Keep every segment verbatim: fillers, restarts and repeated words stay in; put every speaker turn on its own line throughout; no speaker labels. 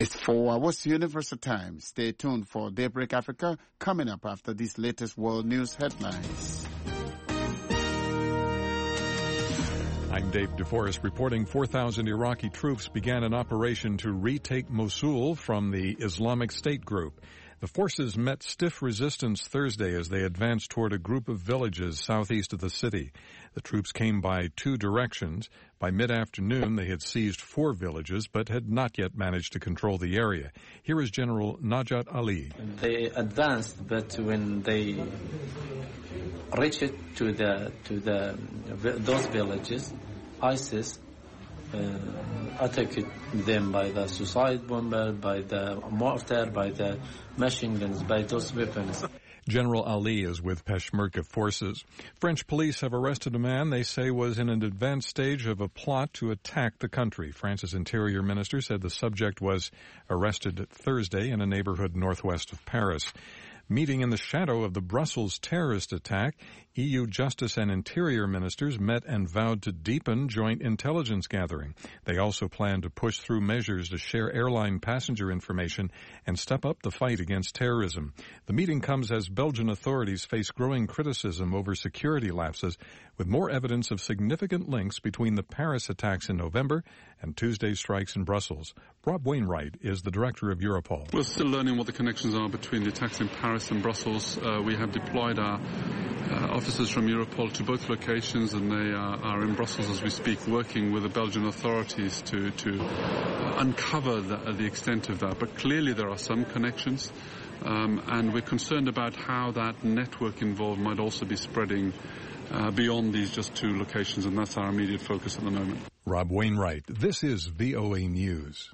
It's four hours Universal Time. Stay tuned for Daybreak Africa coming up after these latest world news headlines.
I'm Dave DeForest reporting four thousand Iraqi troops began an operation to retake Mosul from the Islamic State group. The forces met stiff resistance Thursday as they advanced toward a group of villages southeast of the city. The troops came by two directions. By mid-afternoon, they had seized four villages, but had not yet managed to control the area. Here is General Najat Ali.
They advanced, but when they reached to the to the those villages, ISIS Uh, attacked them by the suicide bomber, by the mortar, by the machine guns, by those weapons.
General Ali is with Peshmerga forces. French police have arrested a man they say was in an advanced stage of a plot to attack the country. France's interior minister said the subject was arrested Thursday in a neighborhood northwest of Paris. Meeting in the shadow of the Brussels terrorist attack, E U Justice and Interior ministers met and vowed to deepen joint intelligence gathering. They also plan to push through measures to share airline passenger information and step up the fight against terrorism. The meeting comes as Belgian authorities face growing criticism over security lapses, with more evidence of significant links between the Paris attacks in November and Tuesday's strikes in Brussels. Rob Wainwright is the director of Europol.
We're still learning what the connections are between the attacks in Paris and Brussels. Uh, we have deployed our uh, officers from Europol to both locations, and they are, are in Brussels as we speak, working with the Belgian authorities to, to uh, uncover the, uh, the extent of that. But clearly there are some connections, um, and we're concerned about how that network involved might also be spreading uh, beyond these just two locations, and that's our immediate focus at the moment.
Rob Wainwright, this is V O A News.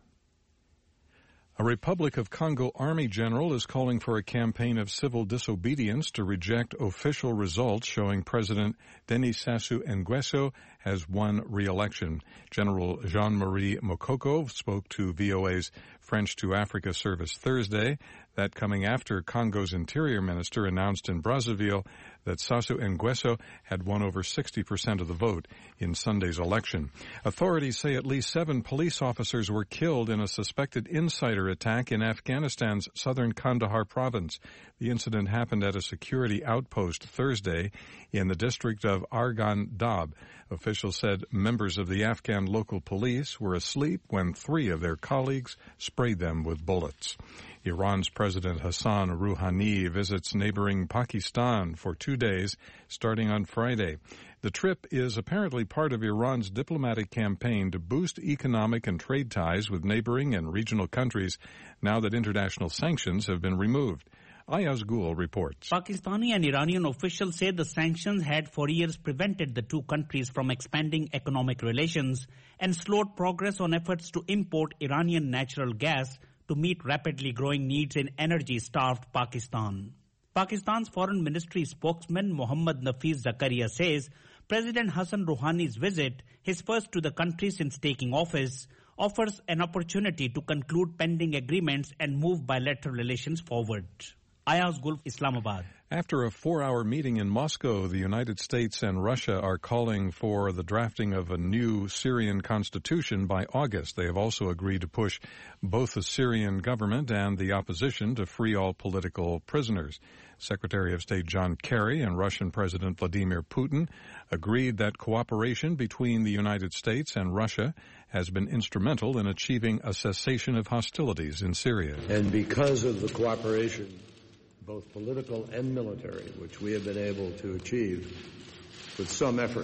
A Republic of Congo Army general is calling for a campaign of civil disobedience to reject official results showing President Denis Sassou Nguesso has won re-election. General Jean-Marie Mokoko spoke to V O A's French to Africa service Thursday, that coming after Congo's interior minister announced in Brazzaville that Sassou Nguesso had won over sixty percent of the vote in Sunday's election. Authorities say at least seven police officers were killed in a suspected insider attack in Afghanistan's southern Kandahar province. The incident happened at a security outpost Thursday in the district of Argan Dab. Officials said members of the Afghan local police were asleep when three of their colleagues sprayed them with bullets. Iran's President Hassan Rouhani visits neighboring Pakistan for two days, starting on Friday. The trip is apparently part of Iran's diplomatic campaign to boost economic and trade ties with neighboring and regional countries now that international sanctions have been removed. Ayaz Gul reports.
Pakistani and Iranian officials say the sanctions had for years prevented the two countries from expanding economic relations and slowed progress on efforts to import Iranian natural gas to meet rapidly growing needs in energy-starved Pakistan. Pakistan's Foreign Ministry spokesman Mohammad Nafeez Zakaria says President Hassan Rouhani's visit, his first to the country since taking office, offers an opportunity to conclude pending agreements and move bilateral relations forward. Ayaz Gul, Islamabad.
After a four-hour meeting in Moscow, the United States and Russia are calling for the drafting of a new Syrian constitution by August. They have also agreed to push both the Syrian government and the opposition to free all political prisoners. Secretary of State John Kerry and Russian President Vladimir Putin agreed that cooperation between the United States and Russia has been instrumental in achieving a cessation of hostilities in Syria.
And because of the cooperation, both political and military, which we have been able to achieve with some effort,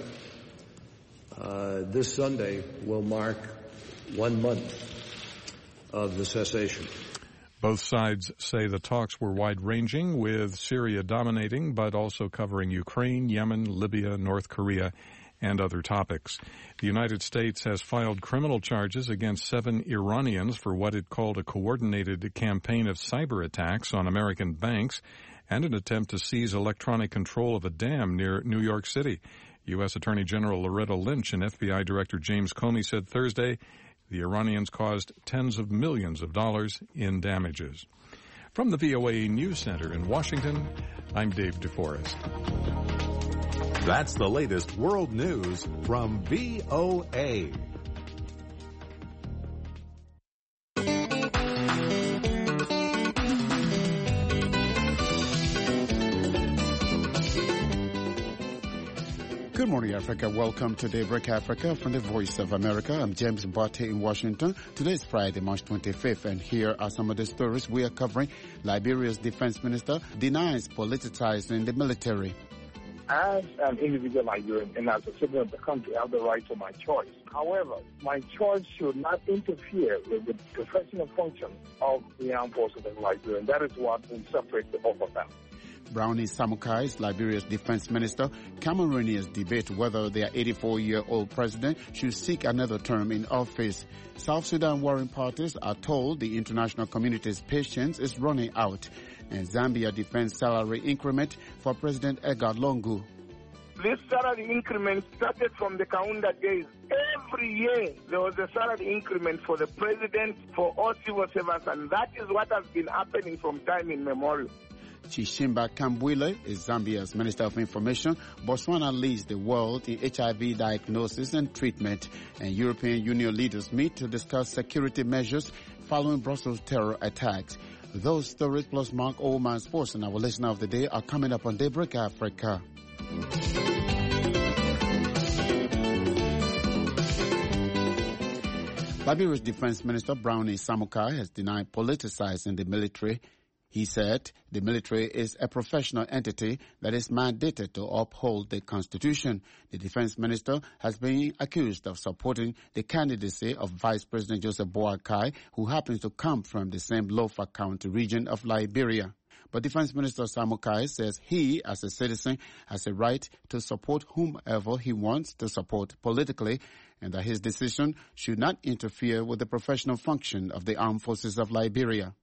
uh, this Sunday will mark one month of the cessation.
Both sides say the talks were wide-ranging, with Syria dominating, but also covering Ukraine, Yemen, Libya, North Korea, and other topics. The United States has filed criminal charges against seven Iranians for what it called a coordinated campaign of cyber attacks on American banks and an attempt to seize electronic control of a dam near New York City. U S Attorney General Loretta Lynch and F B I Director James Comey said Thursday the Iranians caused tens of millions of dollars in damages. From the V O A News Center in Washington, I'm Dave DeForest.
That's the latest world news from V O A.
Good morning, Africa. Welcome to Daybreak Africa from the Voice of America. I'm James Mbate in Washington. Today is Friday, March twenty-fifth, and here are some of the stories we are covering. Liberia's defense minister denies politicizing the military.
As an individual Liberian and as a citizen of the country, I have the right to my choice. However, my choice should not interfere with the professional function of the armed forces of Liberia, and that is what will separate the both of them.
Brownie Samukai is Liberia's defense minister. Cameroonians debate whether their eighty-four-year-old president should seek another term in office. South Sudan warring parties are told the international community's patience is running out. And Zambia defends salary increment for President Edgar Lungu.
This salary increment started from the Kaunda days. Every year there was a salary increment for the president, for all civil servants, and that is what has been happening from time immemorial.
Chishimba Kambwile is Zambia's Minister of Information. Botswana leads the world in H I V diagnosis and treatment. And European Union leaders meet to discuss security measures following Brussels terror attacks. Those stories plus Mark Oman Sports and our listener of the day are coming up on Daybreak Africa. Liberia's Defense Minister Brownie Samukai has denied politicizing the military. He said the military is a professional entity that is mandated to uphold the Constitution. The defense minister has been accused of supporting the candidacy of Vice President Joseph Boakai, who happens to come from the same Lofa County region of Liberia. But Defense Minister Samukai says he, as a citizen, has a right to support whomever he wants to support politically, and that his decision should not interfere with the professional function of the armed forces of Liberia.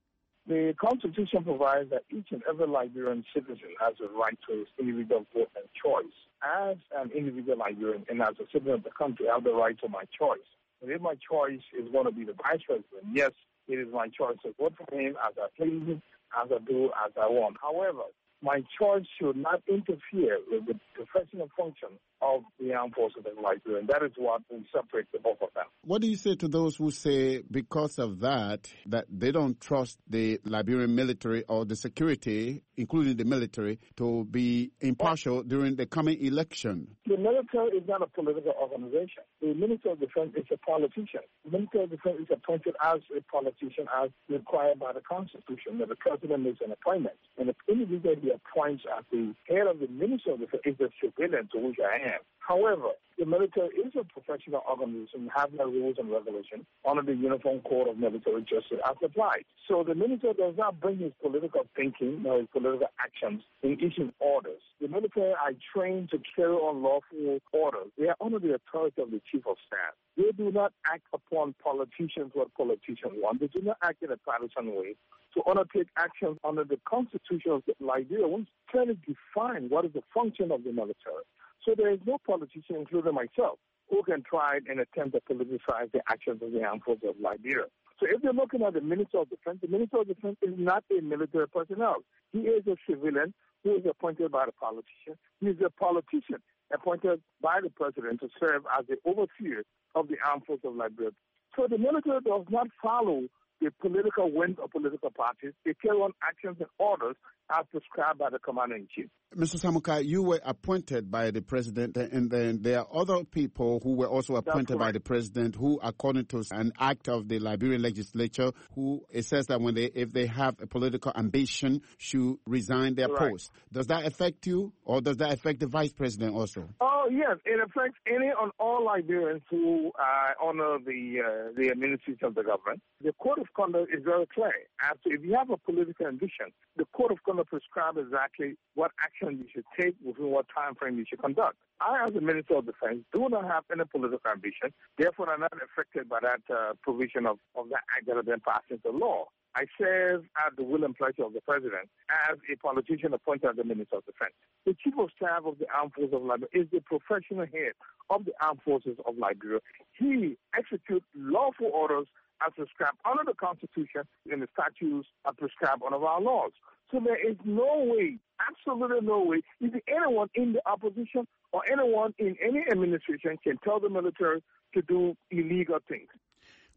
The Constitution provides that each and every Liberian citizen has a right to his individual vote and choice. As an individual Liberian and as a citizen of the country, I have the right to my choice. And if my choice is going to be the vice president, yes, it is my choice to vote for him as I please, as I do, as I want. However, my choice should not interfere with the professional function of the armed forces of Liberia, and that is what will separate the both of them.
What do you say to those who say because of that, that they don't trust the Liberian military or the security, including the military, to be impartial during the coming election?
The military is not a political organization. The Minister of Defense is a politician. The Minister of Defense is appointed as a politician as required by the Constitution, that the president makes an appointment. And the individual he appoints as the head of the Minister of Defense is a civilian, to which I am. However, the military is a professional organization, have their rules and regulations under the Uniform Code of Military Justice as applied. So the military does not bring his political thinking or his political actions in issuing orders. The military are trained to carry on lawful orders. They are under the authority of the Chief of Staff. They do not act upon politicians what politicians want. They do not act in a partisan way to undertake actions under the Constitution of Liberia, which clearly define what is the function of the military. So there is no politician, including myself, who can try and attempt to politicize the actions of the armed forces of Liberia. So if you're looking at the Minister of Defense, the Minister of Defense is not a military personnel. He is a civilian who is appointed by the politician. He is a politician appointed by the president to serve as the overseer of the armed forces of Liberia. So the military does not follow the political winds of political parties. They carry on actions and orders as prescribed by the Commander-in-Chief.
Mister Samukai, you were appointed by the president, and then there are other people who were also appointed by the president who, according to an act of the Liberian legislature, who it says that when they, if they have a political ambition, should resign their
right.
post. Does that affect you, or does that affect the vice president also?
Oh, yes. It affects any and all Liberians who uh, honor the, uh, the administration of the government. The Code of Conduct is very clear. After, if you have a political ambition, the Code of Conduct prescribes exactly what action you should take, within what time frame you should conduct. I, as a Minister of Defense, do not have any political ambition. Therefore, I'm not affected by that uh, provision of, of that act that has been passed into law. I serve at the will and pleasure of the President as a politician appointed as the Minister of Defense. The Chief of Staff of the Armed Forces of Liberia is the professional head of the Armed Forces of Liberia. He executes lawful orders as prescribed under the Constitution and the statutes are prescribed under our laws. So there is no way, absolutely no way, if anyone in the opposition or anyone in any administration can tell the military to do illegal things.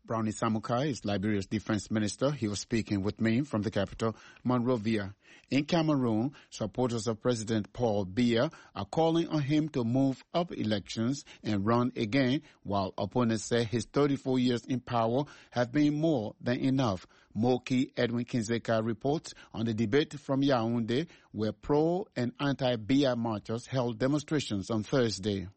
Brownie Samukai is Liberia's defense minister. He was speaking with me from the capital, Monrovia. In Cameroon, supporters of President Paul Biya are calling on him to move up elections and run again, while opponents say his thirty-four years in power have been more than enough. Moki Edwin Kinzeka reports on the debate from Yaoundé, where pro- and anti-Biya marchers held demonstrations on Thursday.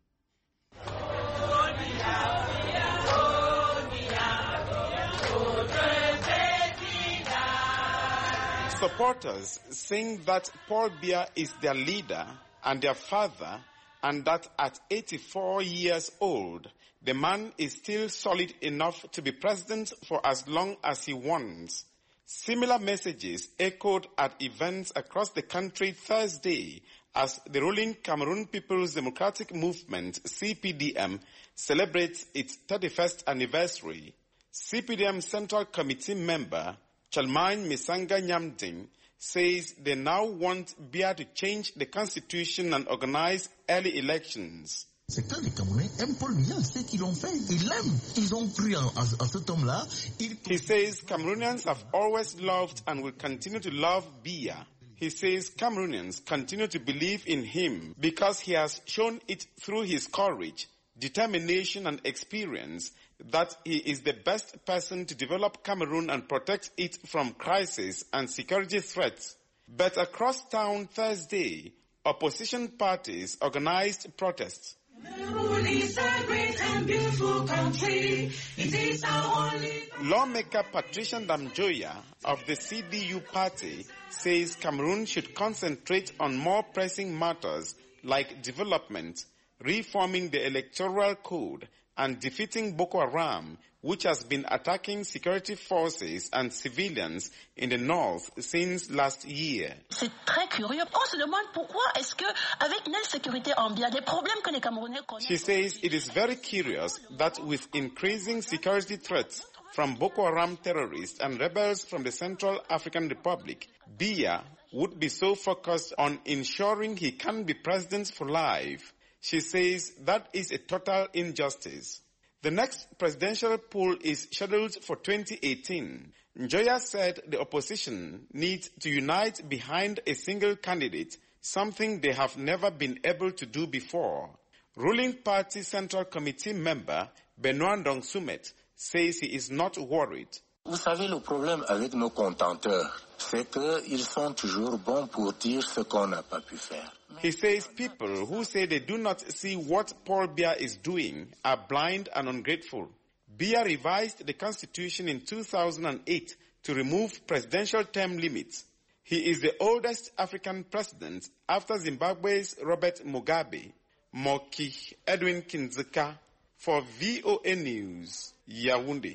Supporters saying that Paul Biya is their leader and their father, and that at eighty-four years old, the man is still solid enough to be president for as long as he wants. Similar messages echoed at events across the country Thursday as the ruling Cameroon People's Democratic Movement, C P D M, celebrates its thirty-first anniversary. C P D M Central Committee member Chalmagne Misanga Nyamding says they now want Biya to change the constitution and organize early elections.
C'est que les Camerounais aiment Paul Biya, c'est qu'ils l'ont fait. Ils l'aiment. Ils ont cru en, en, en cet homme-là.
He says Cameroonians have always loved and will continue to love Biya. He says Cameroonians continue to believe in him because he has shown it through his courage, determination and experience that he is the best person to develop Cameroon and protect it from crisis and security threats. But across town Thursday, opposition parties organized protests.
Cameroon is a great and beautiful country. It is our only...
Lawmaker Patricia Damjoya of the C D U party says Cameroon should concentrate on more pressing matters like development, reforming the electoral code, and defeating Boko Haram, which has been attacking security forces and civilians in the north since last year.
C'est très curieux. On se demande pourquoi est-ce que, avec l'insécurité ambiante, les problèmes que les Camerounais connaissent.
She says it is very curious that with increasing security threats from Boko Haram terrorists and rebels from the Central African Republic, Biya would be so focused on ensuring he can be president for life. She says that is a total injustice. The next presidential poll is scheduled for twenty eighteen. Njoya said the opposition needs to unite behind a single candidate, something they have never been able to do before. Ruling Party Central Committee member Benoît Ndong-Soumet says he is not worried.
Vous savez, le problème avec nos contenteurs, c'est qu'ils sont toujours bons pour dire ce qu'on n'a pas pu faire.
He says people who say they do not see what Paul Biya is doing are blind and ungrateful. Biya revised the constitution in two thousand eight to remove presidential term limits. He is the oldest African president after Zimbabwe's Robert Mugabe. Moki Edwin Kinzeka for V O A News, Yaoundé.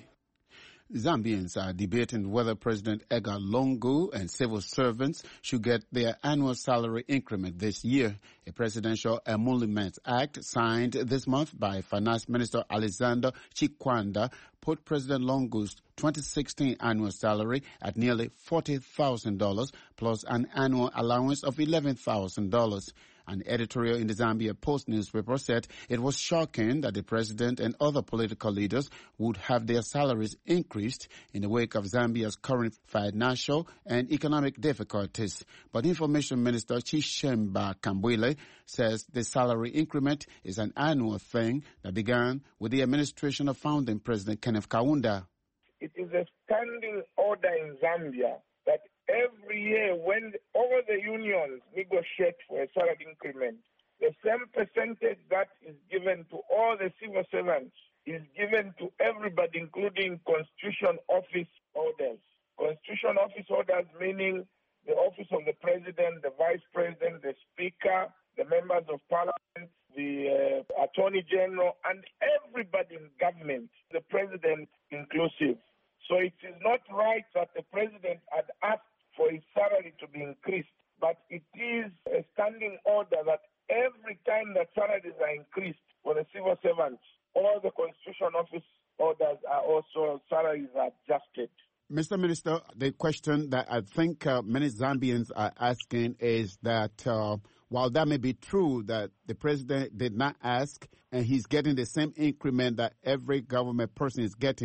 Zambians are debating whether President Edgar Lungu and civil servants should get their annual salary increment this year. A presidential emolument act signed this month by Finance Minister Alexander Chikwanda put President Lungu's twenty sixteen annual salary at nearly forty thousand dollars plus an annual allowance of eleven thousand dollars. An editorial in the Zambia Post newspaper said it was shocking that the president and other political leaders would have their salaries increased in the wake of Zambia's current financial and economic difficulties. But Information Minister Chishemba Kambwile says the salary increment is an annual thing that began with the administration of founding President Kenneth Kaunda.
It is a standing order in Zambia that every year when all the unions negotiate for a salary increment, the same percentage that is given to all the civil servants is given to everybody, including constitution office holders. Constitution office holders meaning the office of the president, the vice president, the speaker, the members of parliament, the uh, attorney general, and everybody in government, the president inclusive. So it is not right that the president had asked for his salary to be increased, but it is a standing order that every time that salaries are increased for the civil servants, all the constitution office orders are also salaries are adjusted.
Mister Minister, the question that I think uh, many Zambians are asking is that uh, while that may be true that the president did not ask and he's getting the same increment that every government person is getting,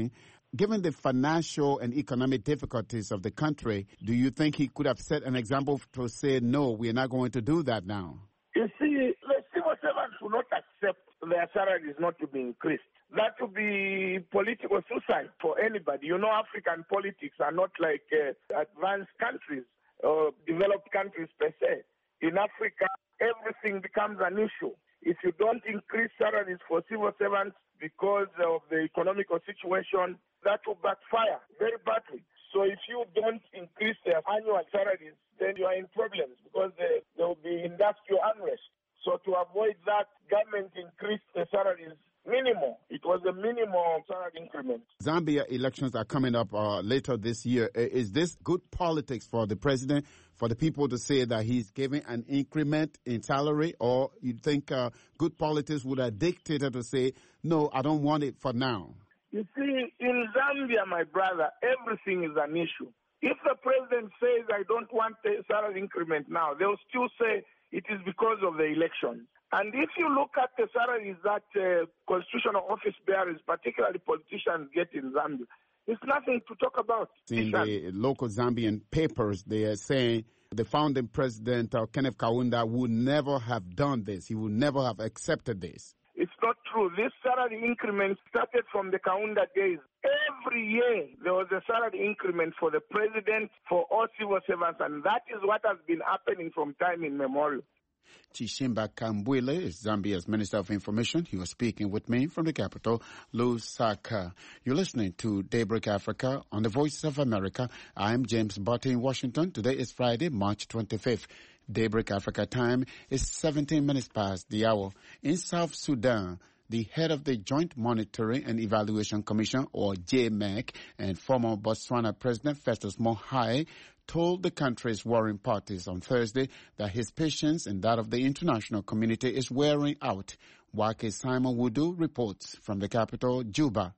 Given the financial and economic difficulties of the country, do you think he could have set an example to say, no, we are not going to do that now?
You see, the civil servants will not accept their salaries not to be increased. That would be political suicide for anybody. You know, African politics are not like uh, advanced countries or developed countries per se. In Africa, everything becomes an issue. If you don't increase salaries for civil servants because of the economical situation, that will backfire very badly. So if you don't increase their annual salaries, then you are in problems because there, there will be industrial unrest. So to avoid that, government increased the salaries minimum. It was a minimum salary increment.
Zambia elections are coming up uh, later this year. Is this good politics for the president, for the people to say that he's giving an increment in salary, or you think uh, good politics would have dictated to say, no, I don't want it for now?
You see, in Zambia, my brother, everything is an issue. If the president says, I don't want a salary increment now, they'll still say it is because of the election. And if you look at the salaries that uh, constitutional office bearers, particularly politicians, get in Zambia, it's nothing to talk about.
In the local Zambian papers, they are saying the founding president, uh, Kenneth Kaunda, would never have done this. He would never have accepted this.
It's not true. This salary increment started from the Kaunda days. Every year there was a salary increment for the president, for all civil servants, and that is what has been happening from time immemorial.
Chishimba Kambwile is Zambia's Minister of Information. He was speaking with me from the capital, Lusaka. You're listening to Daybreak Africa on the Voice of America. I'm James Barty in Washington. Today is Friday, March twenty-fifth. Daybreak Africa time is seventeen minutes past the hour. In South Sudan, the head of the Joint Monitoring and Evaluation Commission, or J M E C, and former Botswana President Festus Mogae told the country's warring parties on Thursday that his patience and that of the international community is wearing out. Wake Simon Wudu reports from the capital, Juba.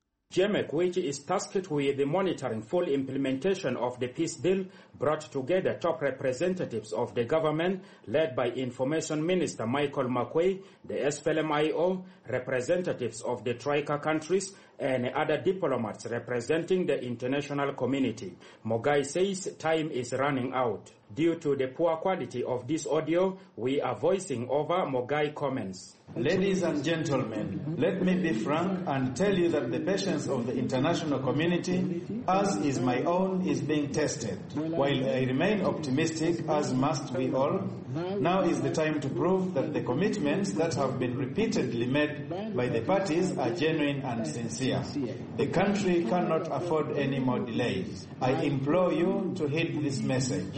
J M E C, which is tasked with monitoring full implementation of the peace deal, brought together top representatives of the government, led by Information Minister Michael Makuei, the S P L M I O, representatives of the Troika countries, and other diplomats representing the international community. Mogae says time is running out. Due to the poor quality of this audio, we are voicing over Mogae comments.
Ladies and gentlemen, let me be frank and tell you that the patience of the international community, as is my own, is being tested. While I remain optimistic, as must we all, now is the time to prove that the commitments that have been repeatedly made by the parties are genuine and sincere. The country cannot afford any more delays. I implore you to heed this message.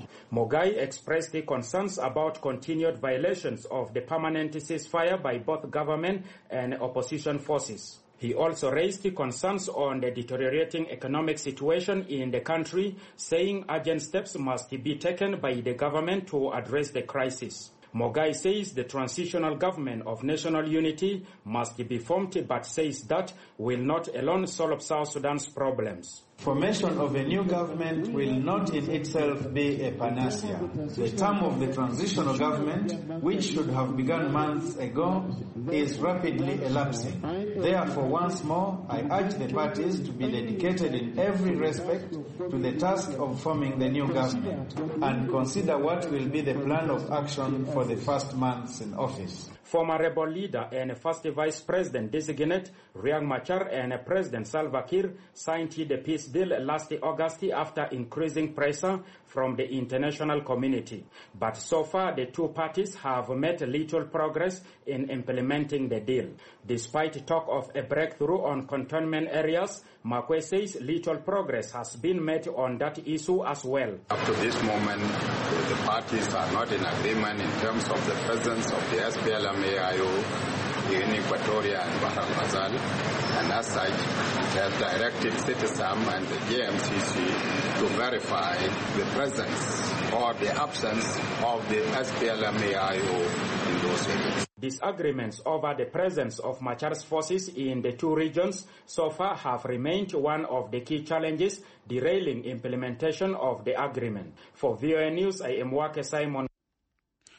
Mogae expressed the concerns about continued violations of the permanent ceasefire by both government and opposition forces. He also raised the concerns on the deteriorating economic situation in the country, saying urgent steps must be taken by the government to address the crisis. Mogae says the transitional government of national unity must be formed, but says that will not alone solve South Sudan's problems.
Formation of a new government will not in itself be a panacea. The term of the transitional government, which should have begun months ago, is rapidly elapsing. Therefore, once more, I urge the parties to be dedicated in every respect to the task of forming the new government and consider what will be the plan of action for the first months in office.
Former rebel leader and first vice president designate Riek Machar and President Salva Kiir signed the peace deal last August after increasing pressure from the international community. But so far, the two parties have made little progress in implementing the deal. Despite talk of a breakthrough on cantonment areas, Makuei says little progress has been made on that issue as well.
Up to this moment, the parties are not in agreement in terms of the presence of the S P L M A I O in Equatoria and Bahr el Ghazal, and as such, it has directed Citizen and the J M C C to verify the presence or the absence of the S P L M A I O in those areas.
Disagreements over the presence of Machar's forces in the two regions so far have remained one of the key challenges derailing implementation of the agreement. For V O A News, I am Wake Simon.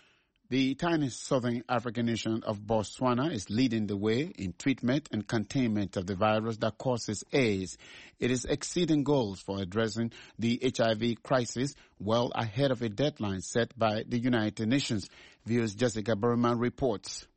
The tiny southern African nation of Botswana is leading the way in treatment and containment of the virus that causes AIDS. It is exceeding goals for addressing the H I V crisis well ahead of a deadline set by the United Nations. V O's Jessica Berman reports.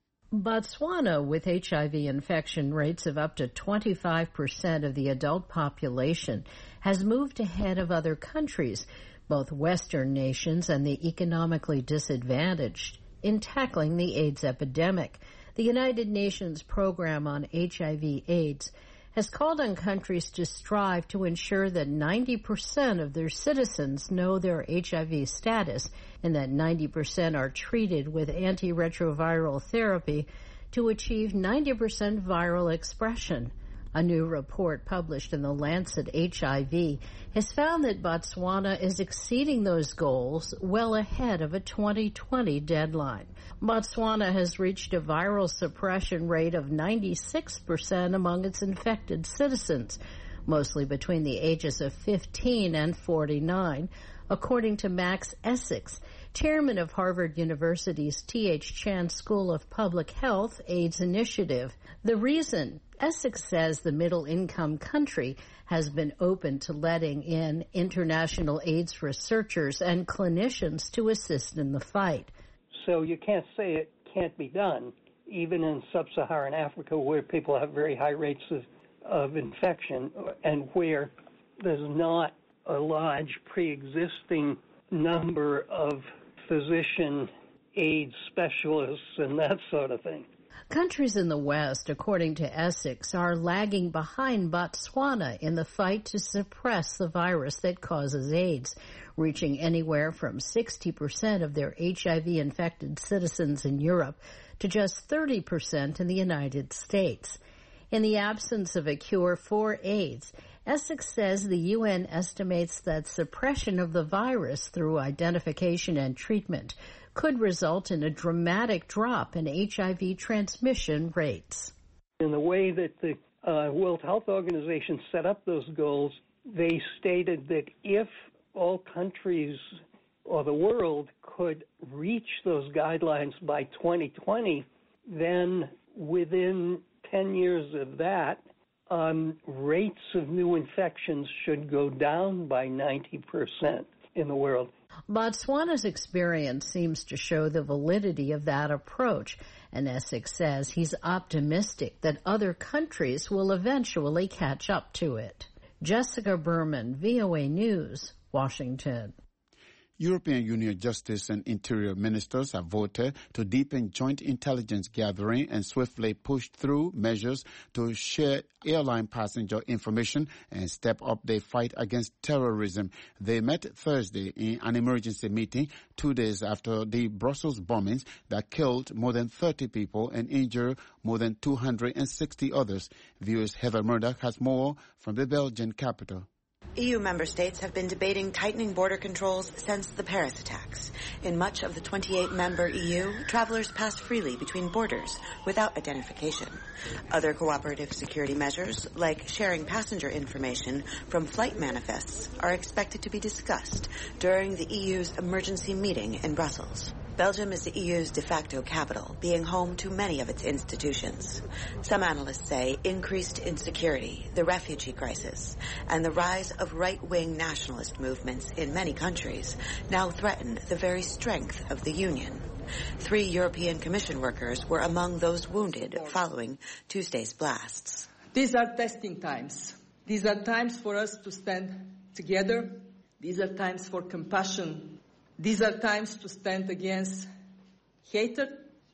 Botswana, with H I V infection rates of up to twenty-five percent of the adult population, has moved ahead of other countries, both Western nations and the economically disadvantaged, in tackling the AIDS epidemic. The United Nations Program on H I V AIDS has called on countries to strive to ensure that ninety percent of their citizens know their H I V status and that ninety percent are treated with antiretroviral therapy to achieve ninety percent viral expression. A new report published in the Lancet H I V has found that Botswana is exceeding those goals well ahead of a twenty twenty deadline. Botswana has reached a viral suppression rate of ninety-six percent among its infected citizens, mostly between the ages of fifteen and forty-nine, according to Max Essex, chairman of Harvard University's T H Chan School of Public Health AIDS Initiative. The reason, Essex says, the middle-income country has been open to letting in international AIDS researchers and clinicians to assist in the fight.
So you can't say it can't be done, even in sub-Saharan Africa where people have very high rates of, of infection and where there's not a large pre-existing number of physician AIDS specialists and that sort of thing.
Countries in the West, according to Essex, are lagging behind Botswana in the fight to suppress the virus that causes AIDS, reaching anywhere from sixty percent of their H I V-infected citizens in Europe to just thirty percent in the United States. In the absence of a cure for AIDS, Essex says the U N estimates that suppression of the virus through identification and treatment could result in a dramatic drop in H I V transmission rates.
In the way that the uh, World Health Organization set up those goals, they stated that if all countries or the world could reach those guidelines by twenty twenty, then within ten years of that, um, rates of new infections should go down by ninety percent in the world.
Botswana's experience seems to show the validity of that approach, and Essex says he's optimistic that other countries will eventually catch up to it. Jessica Berman, V O A News, Washington.
European Union Justice and Interior Ministers have voted to deepen joint intelligence gathering and swiftly push through measures to share airline passenger information and step up their fight against terrorism. They met Thursday in an emergency meeting two days after the Brussels bombings that killed more than thirty people and injured more than two hundred sixty others. V O's Heather Murdoch has more from the Belgian capital.
E U member states have been debating tightening border controls since the Paris attacks. In much of the twenty-eight member E U, travelers pass freely between borders without identification. Other cooperative security measures, like sharing passenger information from flight manifests, are expected to be discussed during the E U's emergency meeting in Brussels. Belgium is the E U's de facto capital, being home to many of its institutions. Some analysts say increased insecurity, the refugee crisis, and the rise of right-wing nationalist movements in many countries now threaten the very strength of the Union. Three European Commission workers were among those wounded following Tuesday's blasts.
These are testing times. These are times for us to stand together. These are times for compassion. These are times to stand against hatred,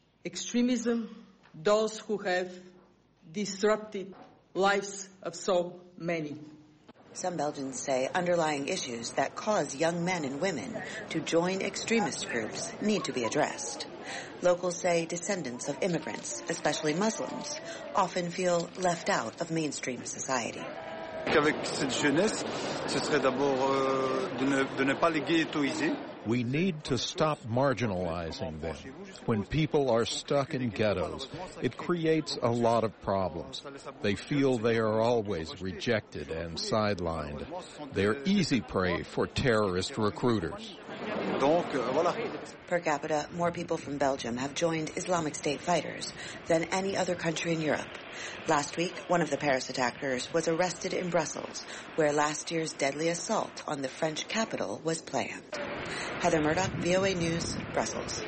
extremism, those who have disrupted lives of so many.
Some Belgians say underlying issues that cause young men and women to join extremist groups need to be addressed. Locals say descendants of immigrants, especially Muslims, often feel left out of mainstream society.
Qu'avec cette jeunesse, ce serait d'abord euh, de, ne, de ne pas les ghettoiser.
We need to stop marginalizing them. When people are stuck in ghettos, it creates a lot of problems. They feel they are always rejected and sidelined. They're easy prey for terrorist recruiters.
Donc, euh, voilà.
Per capita, more people from Belgium have joined Islamic State fighters than any other country in Europe. Last week, one of the Paris attackers was arrested in Brussels, where last year's deadly assault on the French capital was planned. Heather Murdoch, V O A News, Brussels.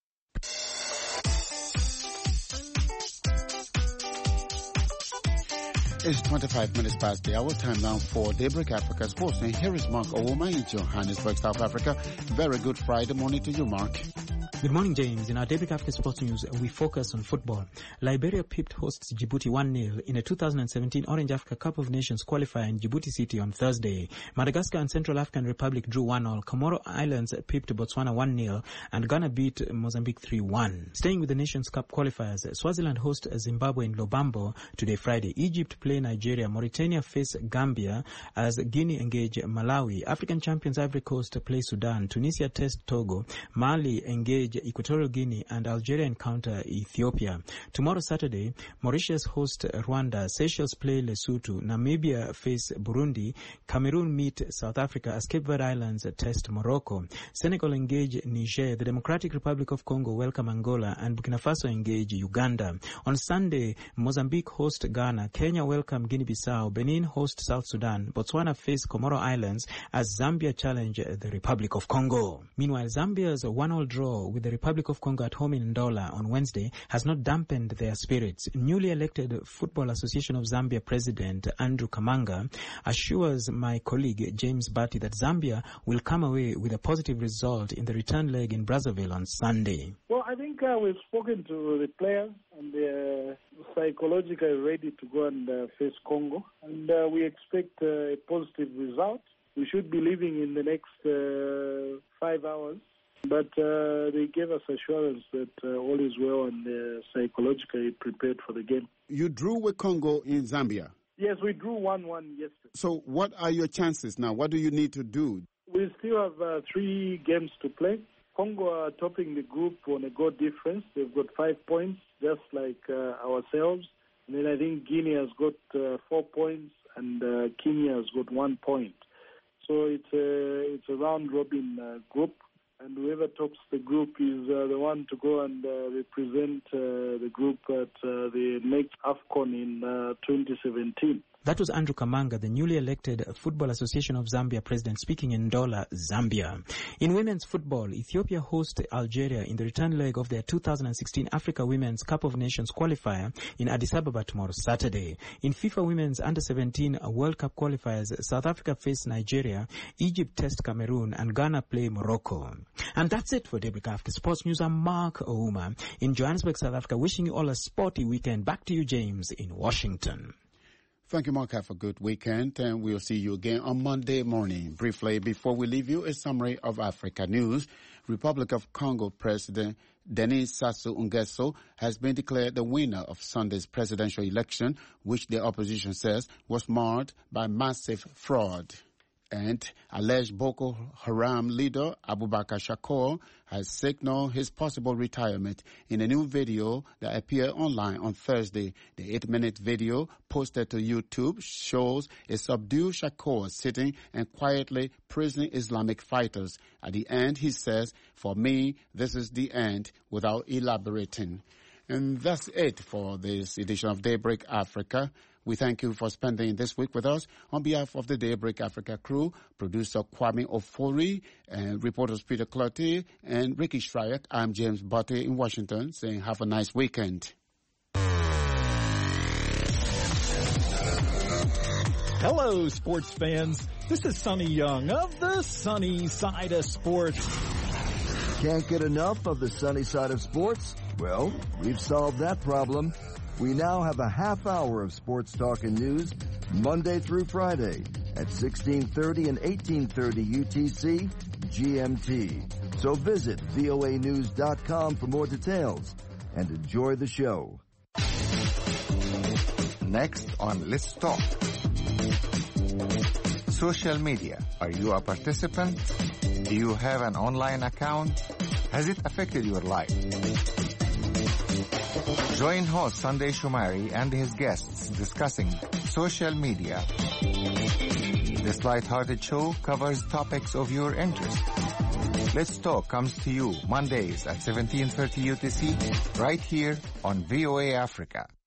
It's twenty-five minutes past the hour. Time now for Daybreak Africa Sports. And here is Mark Owoma in Johannesburg, South Africa. Very good Friday morning to you, Mark.
Good morning, James. In our Daybreak Africa Sports News, we focus on football. Liberia pipped hosts Djibouti one nil in a two thousand seventeen Orange Africa Cup of Nations qualifier in Djibouti City on Thursday. Madagascar and Central African Republic drew one all. Comoro Islands pipped Botswana one nil, and Ghana beat Mozambique three one. Staying with the Nations Cup qualifiers, Swaziland host Zimbabwe in Lobambo today, Friday. Egypt play Nigeria. Mauritania face Gambia as Guinea engage Malawi. African champions Ivory Coast play Sudan. Tunisia test Togo. Mali engage Equatorial Guinea, and Algeria encounter Ethiopia. Tomorrow, Saturday, Mauritius host Rwanda, Seychelles play Lesotho, Namibia face Burundi, Cameroon meet South Africa as Cape Verde Islands test Morocco. Senegal engage Niger, the Democratic Republic of Congo welcome Angola, and Burkina Faso engage Uganda. On Sunday, Mozambique host Ghana, Kenya welcome Guinea-Bissau, Benin host South Sudan, Botswana face Comoro Islands as Zambia challenge the Republic of Congo. Meanwhile, Zambia's one-all draw with the Republic of Congo at home in Ndola on Wednesday has not dampened their spirits. Newly elected Football Association of Zambia President Andrew Kamanga assures my colleague James Batty that Zambia will come away with a positive result in the return leg in Brazzaville on Sunday.
Well, I think uh, we've spoken to the players and they're psychologically ready to go and uh, face Congo, and uh, we expect uh, a positive result. We should be leaving in the next uh, five hours. But uh, they gave us assurance that uh, all is well and they're psychologically prepared for the game.
You drew with Congo in Zambia.
Yes, we drew one one yesterday.
So what are your chances now? What do you need to do?
We still have uh, three games to play. Congo are topping the group on a goal difference. They've got five points, just like uh, ourselves. And then I think Guinea has got uh, four points and uh, Kenya has got one point. So it's a, it's a round-robin uh, group. And whoever tops the group is uh, the one to go and uh, represent uh, the group at uh, the next AFCON in uh, twenty seventeen.
That was Andrew Kamanga, the newly elected Football Association of Zambia president, speaking in Ndola, Zambia. In women's football, Ethiopia hosts Algeria in the return leg of their two thousand sixteen Africa Women's Cup of Nations qualifier in Addis Ababa tomorrow, Saturday. In FIFA Women's Under seventeen World Cup qualifiers, South Africa face Nigeria, Egypt test Cameroon, and Ghana play Morocco. And that's it for Daybreak Africa Sports News. I'm Mark Ouma in Johannesburg, South Africa, wishing you all a sporty weekend. Back to you, James, in Washington.
Thank you, Mark. Have a good weekend, and we'll see you again on Monday morning. Briefly, before we leave you, a summary of Africa news. Republic of Congo President Denis Sassou Nguesso has been declared the winner of Sunday's presidential election, which the opposition says was marred by massive fraud. And alleged Boko Haram leader Abubakar Shakor has signaled his possible retirement in a new video that appeared online on Thursday. The eight-minute video posted to YouTube shows a subdued Shakor sitting and quietly prisoning Islamic fighters. At the end, he says, "For me, this is the end," without elaborating. And that's it for this edition of Daybreak Africa. We thank you for spending this week with us. On behalf of the Daybreak Africa crew, producer Kwame Ofori, and reporters Peter Clottey and Ricky Shryack, I'm James Butte in Washington, saying have a nice weekend.
Hello, sports fans. This is Sonny Young of the Sunny Side of Sports.
Can't get enough of the sunny side of sports? Well, we've solved that problem. We now have a half hour of sports talk and news Monday through Friday at sixteen thirty and eighteen thirty U T C G M T. So visit V O A news dot com for more details and enjoy the show.
Next on Let's Talk. Social media. Are you a participant? Do you have an online account? Has it affected your life? Join host Sunday Shumari and his guests discussing social media. This light-hearted show covers topics of your interest. Let's Talk comes to you Mondays at seventeen thirty U T C, right here on V O A Africa.